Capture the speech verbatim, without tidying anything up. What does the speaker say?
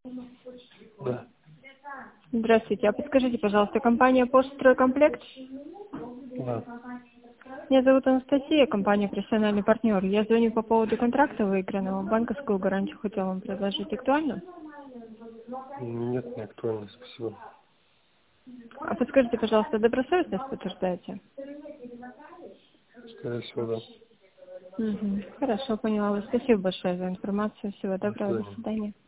Да. Здравствуйте. А подскажите, пожалуйста, компания «Постстройкомплект»? Да. Меня зовут Анастасия, компания «Профессиональный партнер». Я звоню по поводу контракта выигранного. Банковскую гарантию хотела вам предложить. Актуально? Нет, не актуально, спасибо. А подскажите, пожалуйста, добросовестность подтверждаете? Скорее всего, да. Угу. Хорошо, поняла вас. Спасибо большое за информацию. Всего До доброго. До свидания. свидания.